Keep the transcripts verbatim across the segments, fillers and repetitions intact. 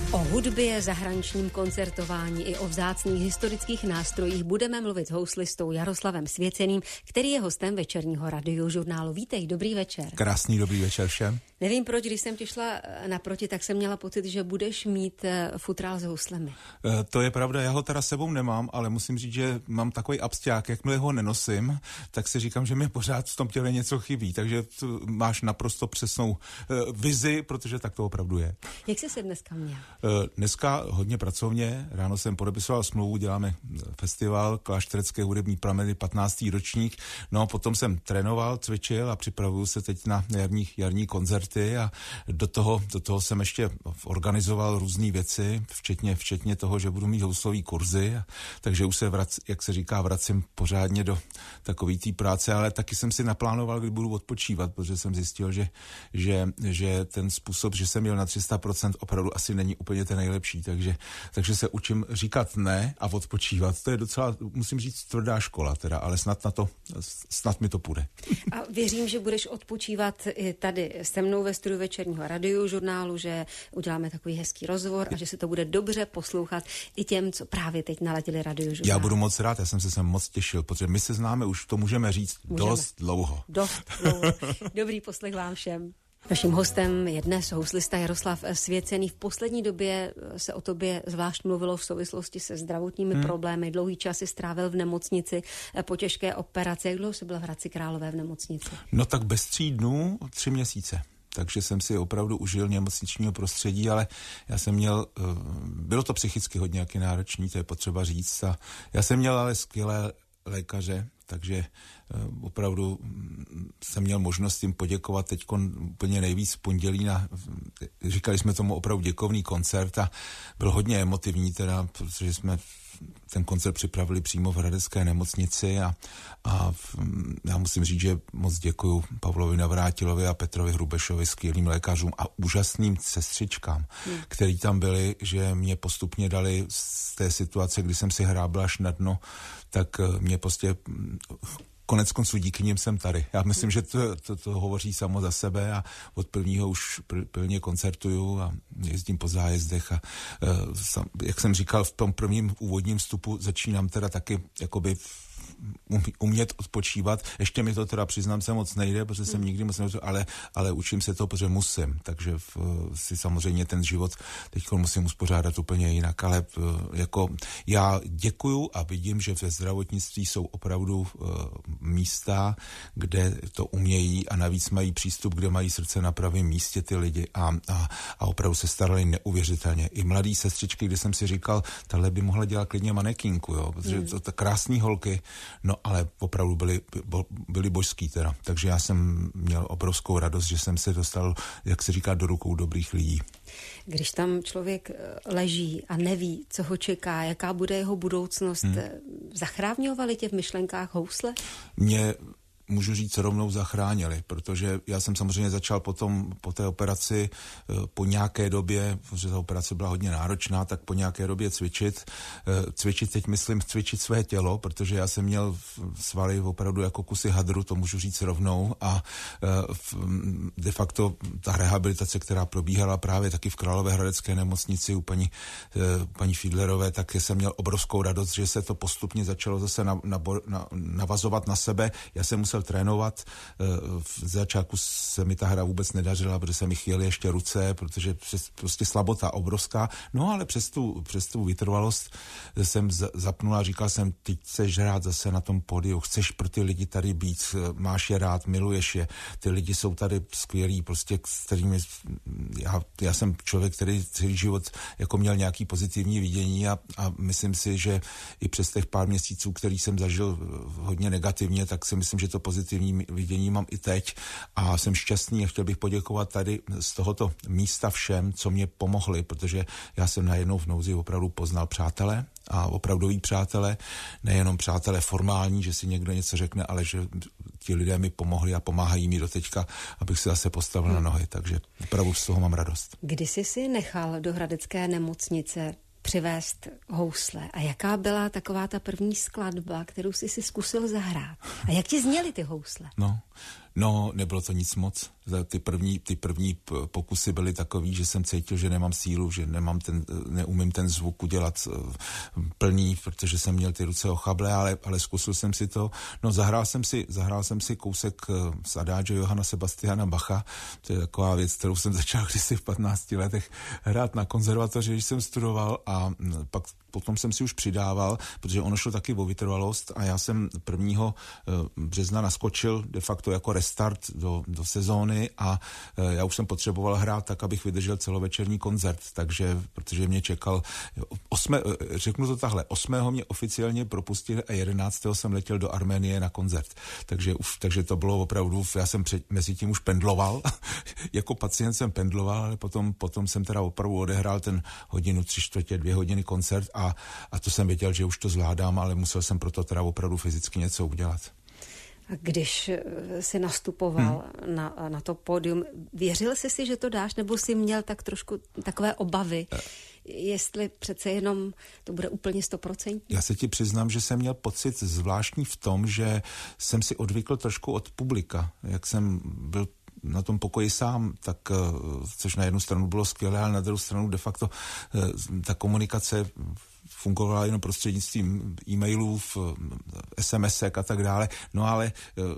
O hudbě, zahraničním koncertování i o vzácných historických nástrojích budeme mluvit s houslistou Jaroslavem Svěceným, který je hostem večerního radiožurnálu. Vítej, dobrý večer. Krásný dobrý večer všem. Nevím proč, když jsem ti šla naproti, tak jsem měla pocit, že budeš mít futrál s houslemi. E, to je pravda, já ho teda sebou nemám, ale musím říct, že mám takový absťák, jakmile ho nenosím, tak si říkám, že mi pořád v tom těle něco chybí, takže máš naprosto přesnou e, vizi, protože tak to opravdu je. Jak jsi se dneska měl? E, dneska hodně pracovně, ráno jsem podepisoval smlouvu, děláme festival Klášterecké hudební prameny, patnáctý ročník, no potom jsem trénoval, cvičil a připravuju se teď na jarní, jarní koncerty a do toho, do toho jsem ještě organizoval různé věci, včetně, včetně toho, že budu mít houslový kurzy, a, takže už se, vrac, jak se říká, vracím pořádně do takové té práce, ale taky jsem si naplánoval, kdy budu odpočívat, protože jsem zjistil, že, že, že ten způsob, že jsem měl na tři sta procent opravdu asi není úplně ten nejlepší, takže, takže se učím říkat ne a odpočívat. To je docela, musím říct, tvrdá škola teda, ale snad na to, snad mi to půjde. A věřím, že budeš odpočívat i tady se mnou ve studiu večerního radiožurnálu, že uděláme takový hezký rozhovor a že se to bude dobře poslouchat i těm, co právě teď naladili radiožurnál. Já budu moc rád, já jsem se sem moc těšil, protože my se známe už, to můžeme říct, můžeme. dost dlouho. Dost dlouho. Dobrý poslech vám všem. Naším hostem je dnes houslista Jaroslav Svěcený. V poslední době se o tobě zvlášť mluvilo v souvislosti se zdravotními hmm. problémy. Dlouhý čas si strávil v nemocnici po těžké operaci. Jak dlouho jsi byl v Hradci Králové v nemocnici? No tak bez tří dnů, tři měsíce. Takže jsem si opravdu užil nemocničního prostředí, ale já jsem měl, bylo to psychicky hodně jaký náročný, to je potřeba říct. A já jsem měl ale skvělé lékaře, takže opravdu jsem měl možnost jim poděkovat teď úplně nejvíc v pondělí na, říkali jsme tomu opravdu děkovný koncert a byl hodně emotivní teda, protože jsme ten koncert připravili přímo v hradecké nemocnici a, a já musím říct, že moc děkuju Pavlovi Navrátilovi a Petrovi Hrubešovi, skvělým lékařům a úžasným sestřičkám, hmm. který tam byli, že mě postupně dali z té situace, kdy jsem si hrábl až na dno, tak mě prostě konec konců díky nim jsem tady. Já myslím, že to, to, to hovoří samo za sebe a od prvního už plně koncertuju a jezdím po zájezdech a uh, sam, jak jsem říkal v tom prvním úvodním vstupu, začínám teda taky jakoby umět odpočívat. Ještě mi to teda přiznám se moc nejde, protože jsem nikdy moc nevěděl, ale, ale učím se to, protože musím. Takže v, si samozřejmě ten život teď musím uspořádat úplně jinak. Ale jako já děkuju a vidím, že ve zdravotnictví jsou opravdu uh, místa, kde to umějí a navíc mají přístup, kde mají srdce na pravém místě ty lidi a, a, a opravdu se starali neuvěřitelně. I mladý sestřičky, kde jsem si říkal, tahle by mohla dělat klidně manekínku, jo, protože to, to krásný holky. No ale opravdu byli, byli božský teda. Takže já jsem měl obrovskou radost, že jsem se dostal, jak se říká, do rukou dobrých lidí. Když tam člověk leží a neví, co ho čeká, jaká bude jeho budoucnost, hmm. zachránívali tě v myšlenkách housle? Mě můžu říct, rovnou zachránili, protože já jsem samozřejmě začal potom po té operaci po nějaké době, protože ta operace byla hodně náročná, tak po nějaké době cvičit. Cvičit teď myslím cvičit své tělo, protože já jsem měl svaly opravdu jako kusy hadru, to můžu říct rovnou a de facto ta rehabilitace, která probíhala právě taky v Královéhradecké nemocnici u paní, paní Fiedlerové, tak jsem měl obrovskou radost, že se to postupně začalo zase na, na, na, navazovat na sebe. Já jsem musel trénovat. V začátku se mi ta hra vůbec nedařila, protože se mi chvěly ještě ruce, protože prostě slabota obrovská. No ale přes tu, přes tu vytrvalost jsem zapnul a říkal jsem, ty chceš hrát zase na tom pódiu, chceš pro ty lidi tady být, máš je rád, miluješ je. Ty lidi jsou tady skvělí, prostě s kterými já, já jsem člověk, který celý život jako měl nějaký pozitivní vidění a, a myslím si, že i přes těch pár měsíců, který jsem zažil hodně negativně, tak si myslím, že to pozitivní vidění mám i teď a jsem šťastný a chtěl bych poděkovat tady z tohoto místa všem, co mě pomohli, protože já jsem najednou v nouzi opravdu poznal přátele a opravdoví přátele, nejenom přátele formální, že si někdo něco řekne, ale že ti lidé mi pomohli a pomáhají mi doteďka, abych se zase postavil hmm. na nohy, takže opravdu z toho mám radost. Kdy jsi si nechal do hradecké nemocnice přivést housle a jaká byla taková ta první skladba, kterou jsi si zkusil zahrát? A jak ti zněly ty housle? No, No, nebylo to nic moc. Ty první, ty první pokusy byly takový, že jsem cítil, že nemám sílu, že nemám ten, neumím ten zvuk udělat plný, protože jsem měl ty ruce ochable, ale, ale zkusil jsem si to. No, zahrál jsem si, zahrál jsem si kousek z Adagio Johanna Sebastiana Bacha. To je taková věc, kterou jsem začal kdysi v patnácti letech hrát na konzervatoři, když jsem studoval, a pak potom jsem si už přidával, protože ono šlo taky o vytrvalost, a já jsem prvního března naskočil de facto jako restart do, do sezóny, a já už jsem potřeboval hrát tak, abych vydržel celovečerní koncert, takže, protože mě čekal, osme, řeknu to takhle, osmého mě oficiálně propustili a jedenáctého jsem letěl do Arménie na koncert, takže, už, takže to bylo opravdu, já jsem před, mezi tím už pendloval, jako pacient jsem pendloval, ale potom, potom jsem teda opravdu odehrál ten hodinu, tři čtvrtě, dvě hodiny koncert, a, a to jsem věděl, že už to zvládám, ale musel jsem proto teda opravdu fyzicky něco udělat. A když jsi nastupoval hmm. na, na to pódium, věřil jsi si, že to dáš, nebo jsi měl tak trošku takové obavy, jestli přece jenom to bude úplně stoprocentní? Já se ti přiznám, že jsem měl pocit zvláštní v tom, že jsem si odvykl trošku od publika. Jak jsem byl na tom pokoji sám, tak, což na jednu stranu bylo skvělé, ale na druhou stranu de facto ta komunikace fungovala jenom prostřednictvím e-mailů, SMSek a tak dále. No ale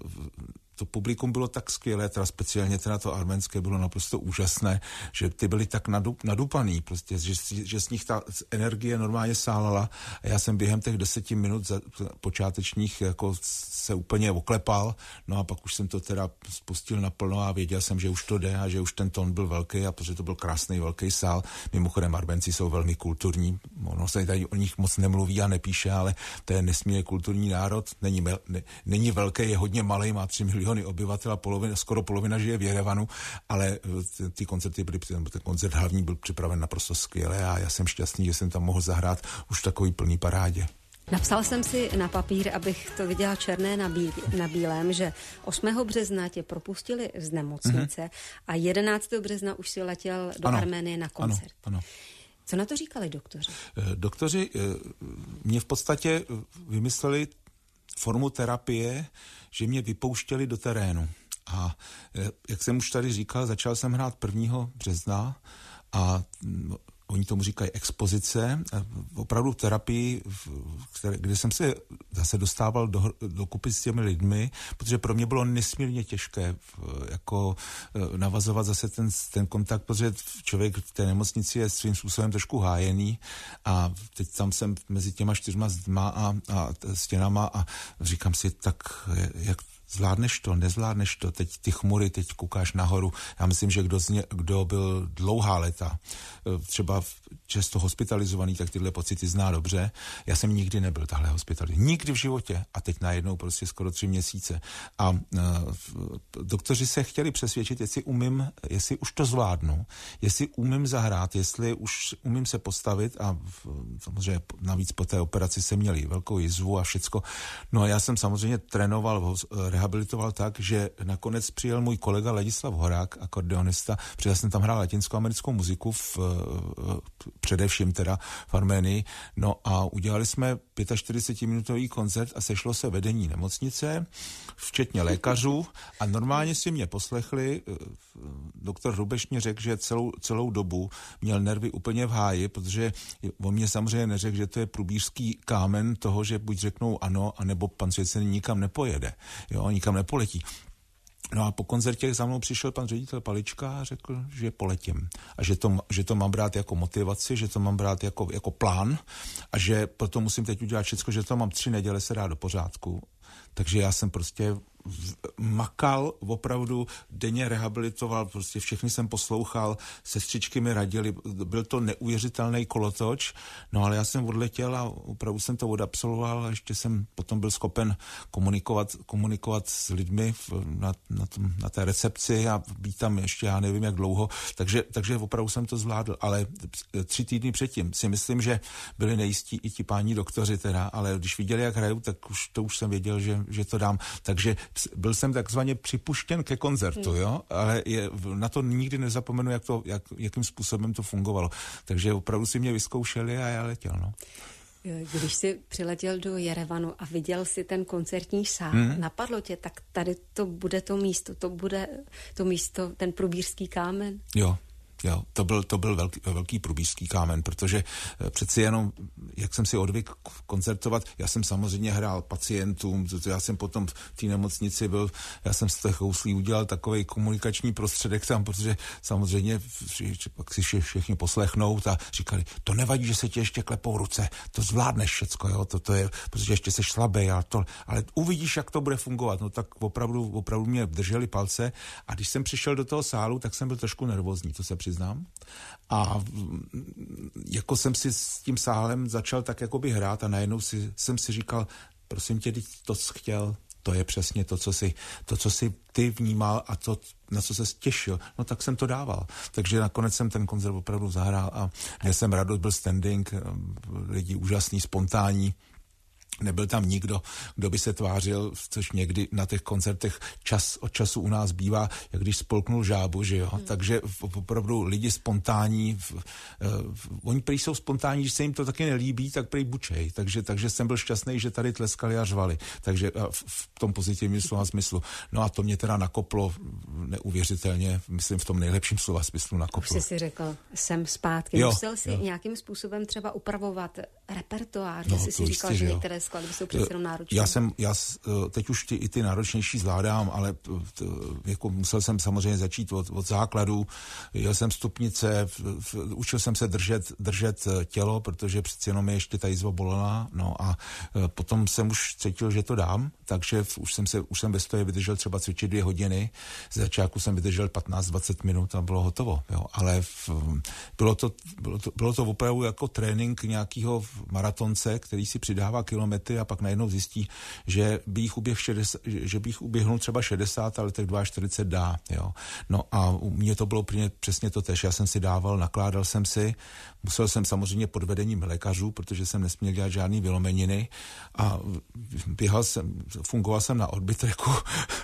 to publikum bylo tak skvělé, teda speciálně teda to arménské bylo naprosto úžasné, že ty byli tak nadup, nadupaný, prostě, že, že z nich ta energie normálně sálala, a já jsem během těch deseti minut za, počátečních jako se úplně oklepal, no a pak už jsem to teda spustil naplno a věděl jsem, že už to jde a že už ten tón byl velký, a protože to byl krásný velký sál. Mimochodem Arménci jsou velmi kulturní, ono se tady o nich moc nemluví a nepíše, ale to je nesmírně kulturní národ, není, ne, není velký, je hodně malý, má tři miliony obyvatel a polovina, skoro polovina žije v Jerevanu, ale ty koncerty byly, ten koncert hlavní byl připraven naprosto skvěle a já jsem šťastný, že jsem tam mohl zahrát už v takový plný parádě. Napsal jsem si na papír, abych to viděla černé na, bí- na bílém, že osmého března tě propustili z nemocnice mm-hmm. a jedenáctého března už si letěl do ano, Arménie na koncert. Ano, ano. Co na to říkali doktoři? Doktoři mě v podstatě vymysleli formu terapie, že mě vypouštěli do terénu. A jak jsem už tady říkal, začal jsem hrát prvního března a oni tomu říkají expozice, opravdu terapii, které, kde jsem se zase dostával do, do kupy s těmi lidmi, protože pro mě bylo nesmírně těžké jako navazovat zase ten, ten kontakt, protože člověk v té nemocnici je svým způsobem trošku hájený a teď tam jsem mezi těma čtyřma zdma a, a stěnama a říkám si, tak jak zvládneš to, nezvládneš to, teď ty chmury, teď koukáš nahoru. Já myslím, že kdo, zně, kdo byl dlouhá léta, třeba často hospitalizovaný, tak tyhle pocity zná dobře. Já jsem nikdy nebyl tahle hospitalizovaný. Nikdy v životě. A teď najednou prostě skoro tři měsíce. A uh, doktoři se chtěli přesvědčit, jestli umím, jestli už to zvládnu, jestli umím zahrát, jestli už umím se postavit a samozřejmě navíc po té operaci jsem měl velkou jizvu a všecko. No a já jsem samozřejmě trénoval, rehabilitoval tak, že nakonec přijel můj kolega Ladislav Horák, akordeonista, protože já jsem tam hrál latinsko-americkou muziku v, především teda v Arménii. No a udělali jsme čtyřicetipětiminutový koncert a sešlo se vedení nemocnice, včetně lékařů a normálně si mě poslechli. Doktor Hrubeš mě řekl, že celou, celou dobu měl nervy úplně v háji, protože on mě samozřejmě neřekl, že to je průbířský kámen toho, že buď řeknou ano, anebo pan Svěcený nikam nepojede. Jo, nikam nepoletí. No a po koncertě za mnou přišel pan ředitel Palička a řekl, že poletím. A že to, že to mám brát jako motivaci, že to mám brát jako, jako plán a že proto musím teď udělat všechno, že to mám tři neděle se dát do pořádku. Takže já jsem prostě makal, opravdu denně rehabilitoval, prostě všechny jsem poslouchal, sestřičky mi radili, byl to neuvěřitelný kolotoč, no ale já jsem odletěl a opravdu jsem to odabsolvoval a ještě jsem potom byl schopen komunikovat, komunikovat s lidmi na, na, tom, na té recepci a být tam ještě já nevím jak dlouho, takže, takže opravdu jsem to zvládl, ale tři týdny předtím si myslím, že byli nejistí i ti páni doktoři teda, ale když viděli, jak hraju, tak už to už jsem věděl, že, že to dám, takže byl jsem takzvaně připuštěn ke koncertu, jo, ale je, na to nikdy nezapomenu, jak to, jak, jakým způsobem to fungovalo. Takže opravdu si mě vyzkoušeli a já letěl, no. Když jsi přiletěl do Jerevanu a viděl si ten koncertní sál, hmm. napadlo tě, tak tady to bude to místo, to bude to místo, ten Průbířský kámen? Jo. Jo, to byl, to byl velký, velký průbířský kámen, protože přeci jenom, jak jsem si odvyk koncertovat, já jsem samozřejmě hrál pacientům, já jsem potom v té nemocnici byl, já jsem z těch houslí udělal takový komunikační prostředek tam, protože samozřejmě pak si všichni poslechnout a říkali, to nevadí, že se ti ještě klepou ruce, to zvládneš všecko, jo, to, to je, protože ještě seš slabý, ale, to, ale uvidíš, jak to bude fungovat, no tak opravdu, opravdu mě drželi palce a když jsem přišel do toho sálu, tak jsem byl trošku nervózní, to se znám. A jako jsem si s tím sálem začal tak jakoby hrát a najednou si, jsem si říkal, prosím tě, to jsi chtěl, to je přesně to, co si, to, co si ty vnímal a to, na co se těšil. No tak jsem to dával. Takže nakonec jsem ten koncert opravdu zahrál a měl jsem radost, byl standing, lidi úžasný, spontánní. Nebyl tam nikdo, kdo by se tvářil, což někdy na těch koncertech čas od času u nás bývá, jak když spolknul žábu, že jo. Hmm. Takže opravdu lidi spontánní, v, v, oni prý jsou spontánní, když se jim to taky nelíbí, tak prý bučej. Takže, takže jsem byl šťastný, že tady tleskali a řvali. Takže v, v tom pozitivním slova smyslu. No a to mě teda nakoplo neuvěřitelně, myslím v tom nejlepším slova smyslu nakoplo. Už jsi si řekl, jsem zpátky. Jo, Musel si jo. nějakým způsobem třeba upravovat repertoár, no, že jsi si říkal, že některé skladby jsou přece jenom náročné. Já jsem, já teď už ty, i ty náročnější zvládám, ale t, jako musel jsem samozřejmě začít od, od základů. Jel jsem stupnice, v, v, učil jsem se držet, držet tělo, protože přeci jenom je ještě ta jizva bolela, no a potom jsem už cítil, že to dám, takže už jsem se, už jsem ve stoje vydržel třeba cvičit dvě hodiny. Z začátku jsem vydržel patnáct dvacet minut a bylo hotovo, jo, ale v, bylo, to, bylo, to, bylo to opravdu jako trénink nějakého maratonce, který si přidává kilometry a pak najednou zjistí, že by jich uběh šedesát, že by jich uběhnul třeba šedesát, ale těch čtyřicet dva dá, jo. No a u mě to bylo přesně to tež. Já jsem si dával, nakládal jsem si, musel jsem samozřejmě pod vedením lékařů, protože jsem nesměl dělat žádný vylomeniny a běhal jsem, fungoval jsem na odbytreku.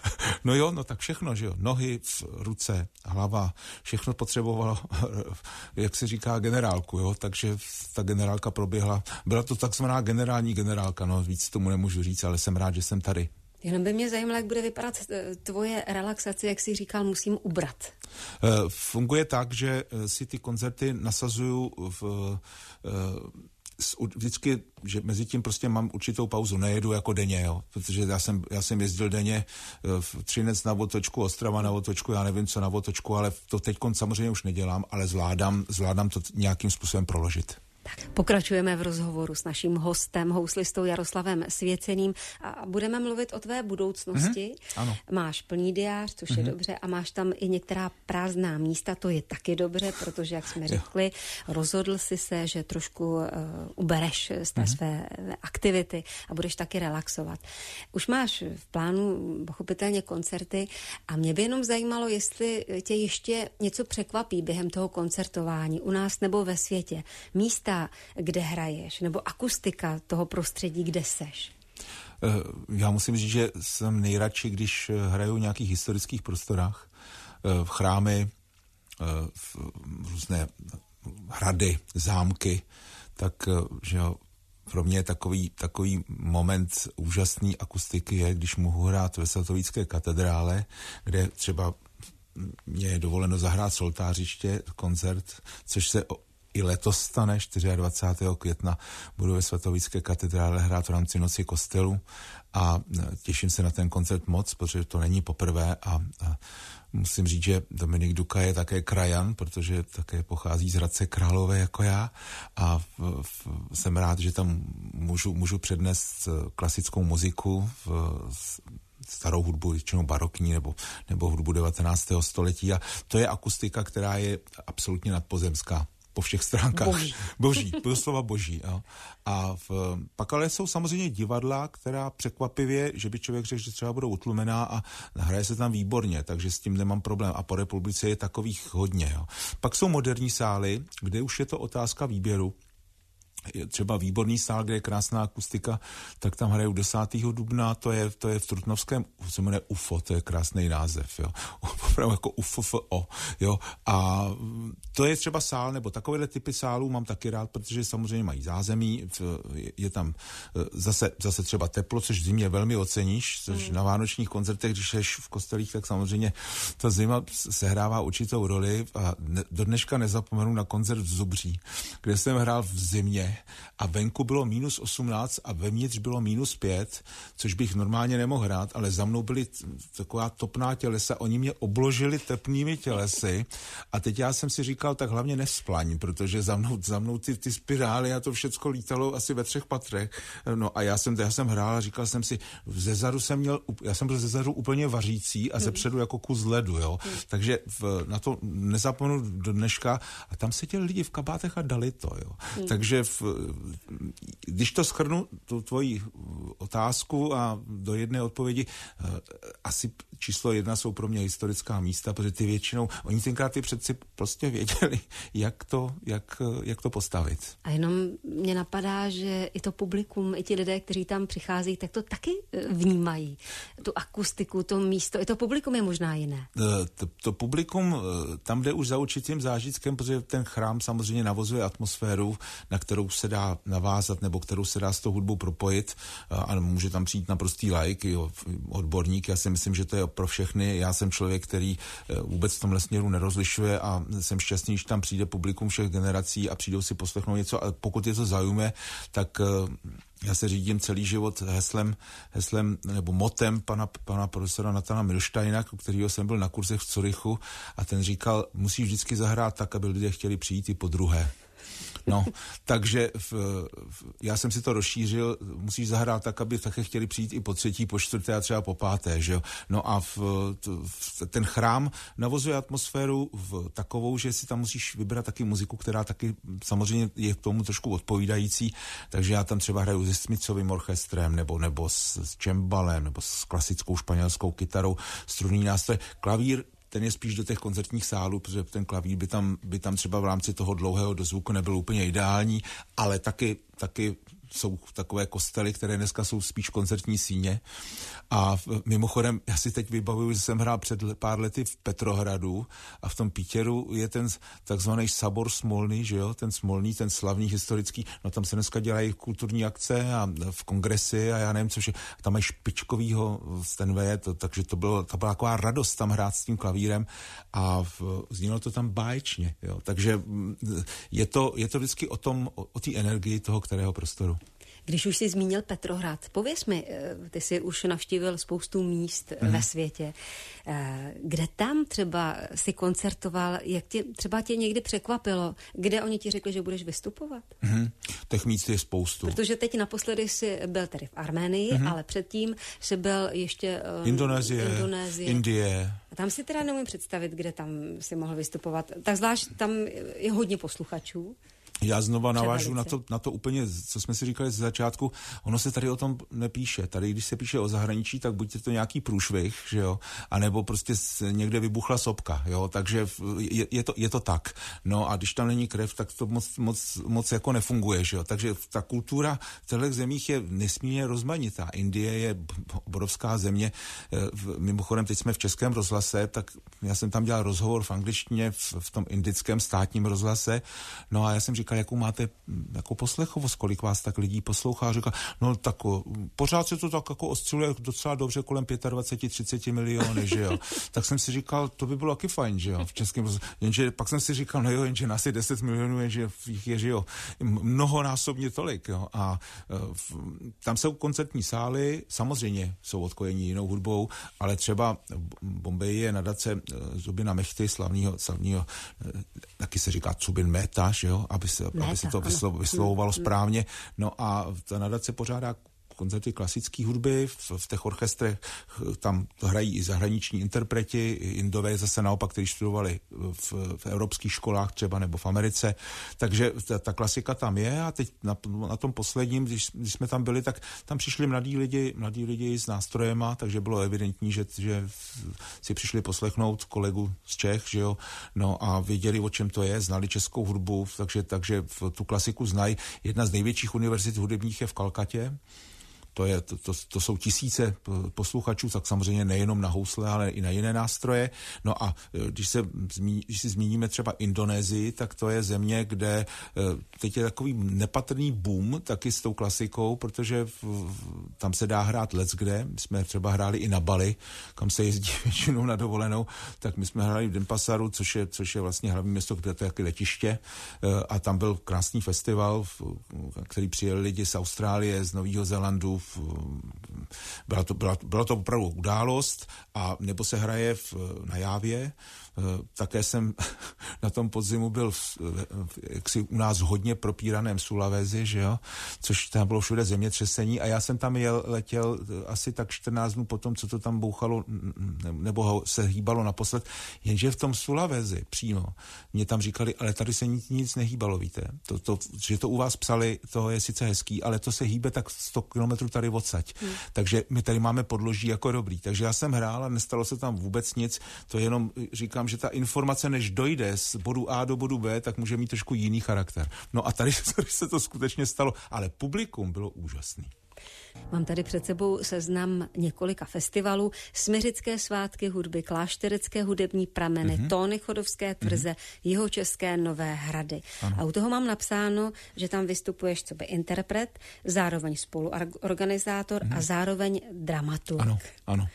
No jo, no tak všechno, že jo. Nohy, ruce, hlava, všechno potřebovalo, jak se říká, generálku, jo. Takže ta generálka proběhla. Byla to takzvaná generální generálka, no víc tomu nemůžu říct, ale jsem rád, že jsem tady. Jenom by mě zajímalo, jak bude vypadat tvoje relaxace, jak jsi říkal, musím ubrat. Funguje tak, že si ty koncerty nasazuju v... vždycky, že mezi tím prostě mám určitou pauzu, nejedu jako denně, jo, protože já jsem, já jsem jezdil denně v Třinec na Otočku, Ostrava na Otočku, já nevím co na Otočku, ale to teď samozřejmě už nedělám, ale zvládám, zvládám to nějakým způsobem proložit. Pokračujeme v rozhovoru s naším hostem, houslistou Jaroslavem Svěceným a budeme mluvit o tvé budoucnosti. Mm-hmm. Ano. Máš plný diář, což mm-hmm. je dobře, a máš tam i některá prázdná místa, to je taky dobře, protože, jak jsme řekli, rozhodl jsi se, že trošku uh, ubereš z té mm-hmm. své aktivity a budeš taky relaxovat. Už máš v plánu pochopitelně koncerty a mě by jenom zajímalo, jestli tě ještě něco překvapí během toho koncertování u nás nebo ve světě. Místa, kde hraješ, nebo akustika toho prostředí, kde seš? Já musím říct, že jsem nejradši, když hraju v nějakých historických prostorách, v chrámy, v různé hrady, zámky, tak že pro mě takový, takový moment úžasný akustiky je, když mohu hrát ve Svatovícké katedrále, kde třeba mě je dovoleno zahrát soltářiště, koncert, což se i letos stane, dvacátého čtvrtého května budu ve Svatovícké katedrále hrát v rámci Noci kostelů a těším se na ten koncert moc, protože to není poprvé a, a musím říct, že Dominik Duka je také krajan, protože také pochází z Hradce Králové jako já a v, v, jsem rád, že tam můžu, můžu přednést klasickou muziku v, starou hudbu, většinou barokní nebo, nebo hudbu devatenáctého století a to je akustika, která je absolutně nadpozemská. Po všech stránkách. Boží. Boží, doslova boží. Jo. A v, pak ale jsou samozřejmě divadla, která překvapivě, že by člověk řekl, že třeba budou utlumená a hraje se tam výborně, takže s tím nemám problém. A po republice je takových hodně. Jo. Pak jsou moderní sály, kde už je to otázka výběru. je třeba výborný sál, kde je krásná akustika, tak tam hrajou desátého dubna, to je, to je v Trutnovském, se jmenuje U F O, to je krásný název, jo. Opravdu jako U F F O, jo. A to je třeba sál, nebo takovéhle typy sálů mám taky rád, protože samozřejmě mají zázemí, je tam zase, zase třeba teplo, což v zimě velmi oceníš, což mm. na vánočních koncertech, když jsi v kostelích, tak samozřejmě ta zima sehrává určitou roli a ne, do dneška nezapomenu na koncert v Zubří, kde jsem hrál v zimě a venku bylo minus osmnáct a vevnitř bylo minus pět, což bych normálně nemohl hrát, ale za mnou byly taková topná tělesa, oni mě obložili tepnými tělesy a teď já jsem si říkal, tak hlavně nevzplaň, protože za mnou, za mnou ty, ty spirály a to všecko lítalo asi ve třech patrech. No a já jsem, já jsem hrál a říkal jsem si, ze zadu jsem měl, já jsem byl ze zadu úplně vařící a ze předu jako kus ledu, jo. Hmm. Takže v, na to nezapomenu do dneška a tam seděli lidi v kabátech a dali to, jo. Hmm. Takže v, když to shrnu, tu tvoji otázku a do jedné odpovědi, asi číslo jedna jsou pro mě historická místa, protože ty většinou, oni tenkrát ty předci prostě věděli, jak to, jak, jak to postavit. A jenom mě napadá, že i to publikum, i ti lidé, kteří tam přichází, tak to taky vnímají. Tu akustiku, to místo, i to publikum je možná jiné. To, to publikum tam jde už za určitým zážitkem, protože ten chrám samozřejmě navozuje atmosféru, na kterou se dá navázat, nebo kterou se dá s tou hudbou propojit a může tam přijít naprostý laik, jo, odborník. Já si myslím, že to je pro všechny. Já jsem člověk, který vůbec v tomhle směru nerozlišuje a jsem šťastný, když tam přijde publikum všech generací a přijdou si poslechnout něco a pokud je to zaujme, tak já se řídím celý život heslem, heslem nebo motem pana, pana profesora Nathana Milsteina, kterýho jsem byl na kurzech v Curychu a ten říkal, musíš vždycky zahrát tak, aby lidé chtěli přijít i po druhé. No, takže v, v, já jsem si to rozšířil, musíš zahrát tak, aby také chtěli přijít i po třetí, po čtvrté a třeba po páté, že jo. No a v, v, ten chrám navozuje atmosféru v takovou, že si tam musíš vybrat taky muziku, která taky samozřejmě je k tomu trošku odpovídající, takže já tam třeba hraju se Smithovým orchestrem, nebo, nebo s, s čembalem, nebo s klasickou španělskou kytarou, strunný nástroj, klavír. Ten je spíš do těch koncertních sálů, protože ten klavír by tam, by tam třeba v rámci toho dlouhého dozvuku nebyl úplně ideální, ale taky, taky jsou takové kostely, které dneska jsou spíš koncertní síně. A mimochodem, já si teď vybavuju, že jsem hrál před pár lety v Petrohradu a v tom Pítěru je ten takzvaný Sabor Smolný, že jo, ten Smolný, ten slavný historický, no tam se dneska dělají kulturní akce a v kongresy a já nevím, což je, tam mají špičkovýho Stenveje, to, takže to bylo, to byla taková radost tam hrát s tím klavírem a v, znělo to tam báječně, jo, takže je to, je to vždycky o tom, o, o té energii toho kterého prostoru. Když už jsi zmínil Petrohrad, pověz mi, ty jsi už navštívil spoustu míst mm. ve světě. Kde tam třeba si koncertoval, jak tě, třeba tě někdy překvapilo, kde oni ti řekli, že budeš vystupovat? Mm. Těch míst je spoustu. Protože teď naposledy jsi byl tedy v Arménii, mm. ale předtím jsi byl ještě um, Indonésie, Indonésie, Indie. A tam si teda neumím představit, kde tam si mohl vystupovat. Tak zvlášť tam je hodně posluchačů. Já znova navážu na to, na to úplně, co jsme si říkali ze začátku, ono se tady o tom nepíše. Tady, když se píše o zahraničí, tak buď je to nějaký průšvih, že jo, anebo prostě někde vybuchla sopka, jo, takže je, je, to, je to tak. No a když tam není krev, tak to moc, moc, moc jako nefunguje, že jo. Takže ta kultura v těchto zemích je nesmírně rozmanitá. Indie je obrovská země. Mimochodem, teď jsme v Českém rozhlase, tak já jsem tam dělal rozhovor v angličtině v, v tom indickém státním rozhlase. No a já jsem říkal, jakou máte jako poslechovost, kolik vás tak lidí poslouchá. Říkal, no tak pořád se to tak jako ostřeluje docela dobře kolem dvacet pět třicet miliony, že jo. Tak jsem si říkal, to by bylo taky fajn, že jo, v českém rozhlasu. Jenže pak jsem si říkal, no jo, jenže nás je deset milionů, jenže jich je, že jo, mnohonásobně tolik, jo. A v, tam jsou koncertní sály, samozřejmě jsou odkojení jinou hudbou, ale třeba v Bombeji je nadace Zubina Mehty, slavného, slavného, taky se říká Zubin Mehta, že jo, aby se, aby se to vyslo, vyslovovalo správně. No a ta nadace pořádá koncerty klasické hudby, v, v těch orchestrech tam hrají i zahraniční interpreti, Indové zase naopak, kteří studovali v, v evropských školách třeba nebo v Americe, takže ta, ta klasika tam je a teď na, na tom posledním, když, když jsme tam byli, tak tam přišli mladí lidi, mladí lidi s nástrojema, takže bylo evidentní, že, že si přišli poslechnout kolegu z Čech, že jo, no a věděli, o čem to je, znali českou hudbu, takže, takže tu klasiku znají. Jedna z největších univerzit hudebních je v Kalkatě. To, je, to, to, to jsou tisíce posluchačů, tak samozřejmě nejenom na housle, ale i na jiné nástroje. No a když, se, když si zmíníme třeba Indonésii, tak to je země, kde teď je takový nepatrný boom taky s tou klasikou, protože v, tam se dá hrát leckde. My jsme třeba hráli i na Bali, kam se jezdí většinou na dovolenou, tak my jsme hráli v Denpasaru, což je, což je vlastně hlavní město, kde to je taky letiště. A tam byl krásný festival, který přijeli lidi z Austrálie, z Nového Zélandu. Byla to, byla, byla to opravdu událost a nebo se hraje v, na Jávě. Také jsem na tom podzimu byl v, v, jaksi u nás hodně propíraném Sulawesi, že jo, což tam bylo všude zemětřesení a já jsem tam jel, letěl asi tak čtrnáct dnů potom, co to tam bouchalo, nebo se hýbalo naposled, jenže v tom Sulawesi přímo mě tam říkali, ale tady se nic, nic nehýbalo, víte, to, to, že to u vás psali, to je sice hezký, ale to se hýbe tak sto kilometrů tady odsaď, hmm. takže my tady máme podloží jako dobrý, takže já jsem hrál a nestalo se tam vůbec nic, to jenom říkám, že ta informace, než dojde z bodu A do bodu B, tak může mít trošku jiný charakter. No a tady, tady se to skutečně stalo, ale publikum bylo úžasný. Mám tady před sebou seznam několika festivalů, Smiřické svátky hudby, Klášterecké hudební prameny, mm-hmm. Tóny Chodovské tvrze, mm-hmm. Jihočeské Nové Hrady. Ano. A u toho mám napsáno, že tam vystupuješ coby interpret, zároveň spoluorganizátor mm-hmm. a zároveň dramaturg. Ano, ano.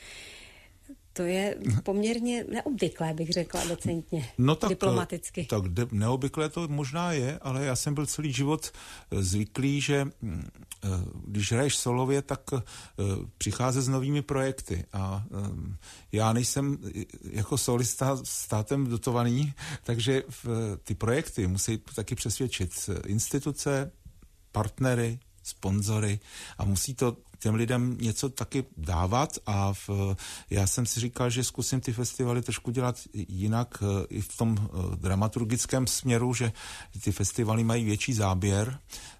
To je poměrně neobvyklé, bych řekla decentně, no tak, diplomaticky. Tak de, neobvyklé to možná je, ale já jsem byl celý život zvyklý, že když hraješ solově, tak přichází s novými projekty a já nejsem jako solista státem dotovaný, takže ty projekty musí taky přesvědčit instituce, partnery, sponzory a musí to těm lidem něco taky dávat a v, já jsem si říkal, že zkusím ty festivaly trošku dělat jinak i v tom dramaturgickém směru, že ty festivaly mají větší záběr.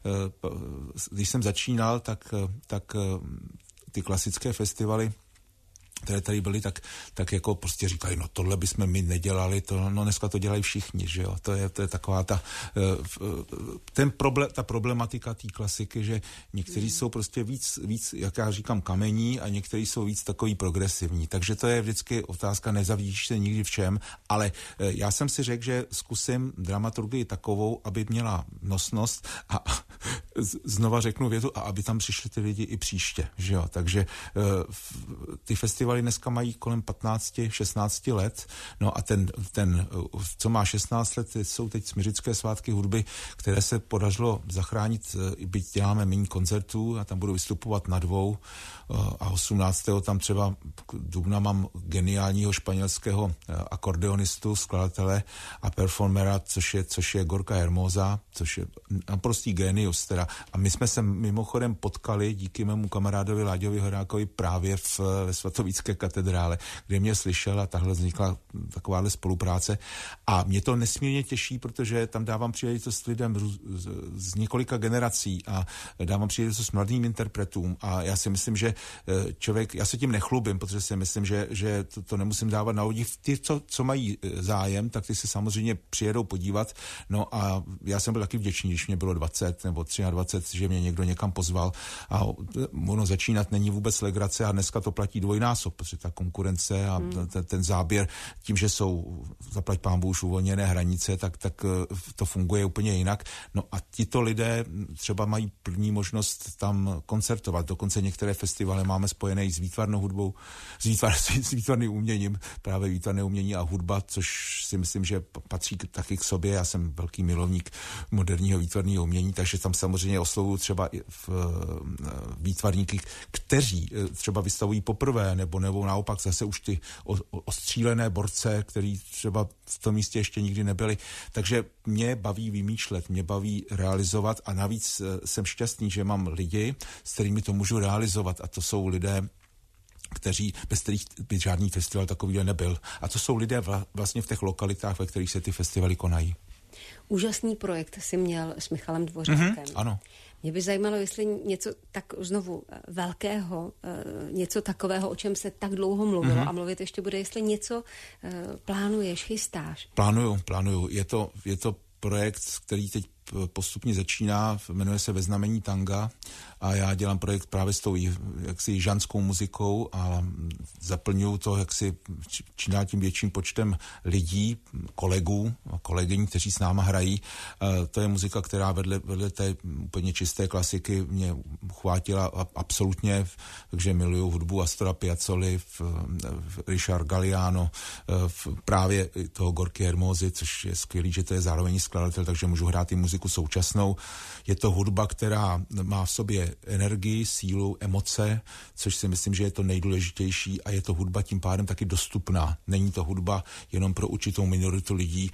Když jsem začínal, tak, tak ty klasické festivaly, které tady byly, tak, tak jako prostě říkali, no tohle bychom my nedělali, to, no dneska to dělají všichni, že jo, to je, to je taková ta, ten problém, ta problematika té klasiky, že někteří jsou prostě víc, víc, jak já říkám, kamení a někteří jsou víc takový progresivní, takže to je vždycky otázka, nezavíjíš se nikdy v čem, ale já jsem si řekl, že zkusím dramaturgii takovou, aby měla nosnost a znova řeknu větu, a aby tam přišli ty lidi i příště, že jo, takže ty festivaly dneska mají kolem patnáct šestnáct let, no a ten, ten, co má šestnáct let, jsou teď Smiřické svátky hudby, které se podařilo zachránit, byť děláme méně koncertů a tam budu vystupovat na dvou a osmnáctého tam třeba dubna mám geniálního španělského akordeonistu, skladatele a performera, což je, což je Gorka Hermosa, což je naprostý génius teda. A my jsme se mimochodem potkali díky mému kamarádovi Láďovi Horákovi právě v, ve Svatovícké katedrále, kde mě slyšel a tahle vznikla takováhle spolupráce. A mě to nesmírně těší, protože tam dávám příležitost lidem z, z několika generací a dávám příležitost mladým interpretům a já si myslím, že člověk, já se tím nechlubím, protože si myslím, že, že to, to nemusím dávat na lidi. Ty, co, co mají zájem, tak ty se samozřejmě přijedou podívat. No a já jsem byl taky vděčný, když mě bylo dvacet nebo dvacet tři, že mě někdo někam pozval a ono začínat není vůbec legrace a dneska to platí dvojnásob, protože ta konkurence a hmm. ten, ten záběr, tím, že jsou zaplať pánbů už uvolněné hranice, tak, tak to funguje úplně jinak. No a tito lidé třeba mají první možnost tam koncertovat. Dokonce některé festivaly máme spojené s výtvarnou hudbou, s, výtvar, s výtvarným uměním, právě výtvarné umění a hudba, což si myslím, že patří taky k sobě. Já jsem velký milovník moderního výtvarného umění, takže tam samozřejmě samozřejmě oslovuju třeba i v, výtvarníky, kteří třeba vystavují poprvé, nebo nebo naopak zase už ty ostřílené borce, který třeba v tom místě ještě nikdy nebyli. Takže mě baví vymýšlet, mě baví realizovat a navíc jsem šťastný, že mám lidi, s kterými to můžu realizovat a to jsou lidé, kteří, bez kterých by žádný festival takový nebyl. A to jsou lidé vla, vlastně v těch lokalitách, ve kterých se ty festivaly konají. Úžasný projekt jsi měl s Michalem Dvořákem. Mm-hmm, ano. Mě by zajímalo, jestli něco tak znovu velkého, něco takového, o čem se tak dlouho mluvilo mm-hmm. a mluvit ještě bude, jestli něco plánuješ, chystáš. Plánuju, plánuju. Je to, je to projekt, který teď postupně začíná, jmenuje se Ve znamení tanga a já dělám projekt právě s tou jaksi žanskou muzikou a zaplňuju to jaksi čím dál tím větším počtem lidí, kolegů a kolegyň, kteří s náma hrají. To je muzika, která vedle, vedle té úplně čisté klasiky mě uchvátila absolutně, takže miluju hudbu Astora Piazzoli, v, v Richard Galliano, v právě toho Gorky Hermosy, což je skvělý, že to je zároveň skladatel, takže můžu hrát i muziku současnou. Je to hudba, která má v sobě energii, sílu, emoce, což si myslím, že je to nejdůležitější a je to hudba tím pádem taky dostupná. Není to hudba jenom pro určitou minoritu lidí,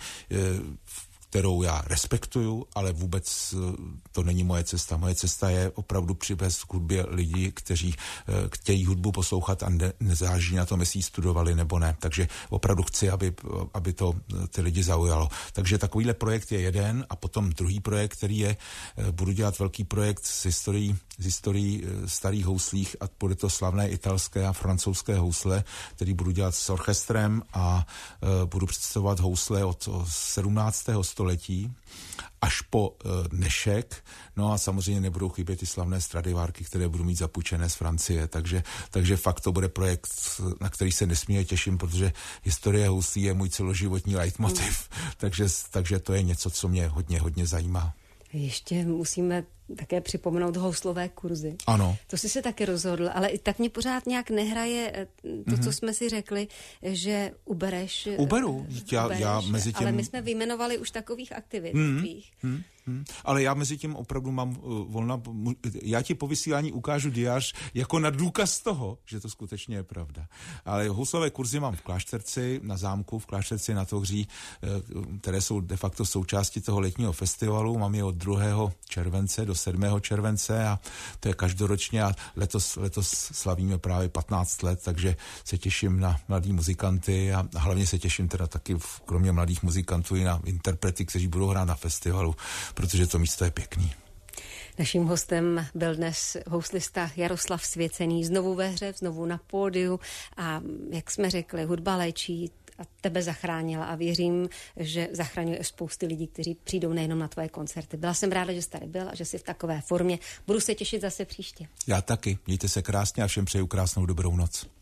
kterou já respektuju, ale vůbec to není moje cesta. Moje cesta je opravdu přivést k hudbě lidi, kteří chtějí hudbu poslouchat a ne, nezáleží na tom, jestli ji studovali nebo ne. Takže opravdu chci, aby, aby to ty lidi zaujalo. Takže takovýhle projekt je jeden a potom druhý projekt, který je, budu dělat velký projekt z historií, z historií starých houslích a bude to slavné italské a francouzské housle, který budu dělat s orchestrem a budu představovat housle od sedmnáctého století až po e, dnešek. No a samozřejmě nebudou chybět ty slavné Stradivárky, které budu mít zapůjčené z Francie. Takže, takže fakt to bude projekt, na který se nesmírně těším, protože historie houslí je můj celoživotní leitmotiv. Mm. takže, takže to je něco, co mě hodně, hodně zajímá. Ještě musíme také připomenout houslové kurzy. Ano. To jsi se taky rozhodl, ale i tak mě pořád nějak nehraje to, mm-hmm. co jsme si řekli, že ubereš. Uberu. Já, ubereš, já mezi tím... Ale my jsme vyjmenovali už takových aktivit mm, tvých. Mm, mm. Ale já mezi tím opravdu mám uh, volna... Já ti po vysílání ukážu diář jako na důkaz toho, že to skutečně je pravda. Ale houslové kurzy mám v Klášterci, na zámku v Klášterci na Tohří, které jsou de facto součástí toho letního festivalu. Mám je od druhého července do sedmého července a to je každoročně a letos, letos slavíme právě patnáct let, takže se těším na mladý muzikanty a hlavně se těším teda taky v, kromě mladých muzikantů i na interprety, kteří budou hrát na festivalu, protože to místo je pěkný. Naším hostem byl dnes houslista Jaroslav Svěcený, znovu ve hře, znovu na pódiu a jak jsme řekli, hudba léčí a tebe zachránila a věřím, že zachraňuje spousty lidí, kteří přijdou nejenom na tvoje koncerty. Byla jsem ráda, že jsi tady byl a že jsi v takové formě. Budu se těšit zase příště. Já taky. Mějte se krásně a všem přeju krásnou dobrou noc.